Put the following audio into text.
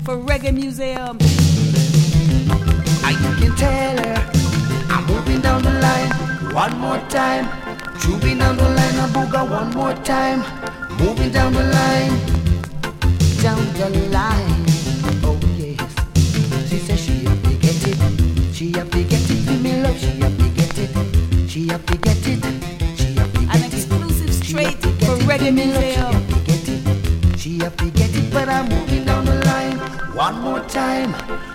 for Reggae Museum. I can tell her I'm moving down the line one more time. Moving down the line, a booga one more time. Moving down the line, down the line. Oh yes, she says she have to get it. She have to get it, give me love. She have to get it. She have to get it. She have to get An it. exclusive straight for Reggae Museum. She have to get it, but I'm moving down the line one more time.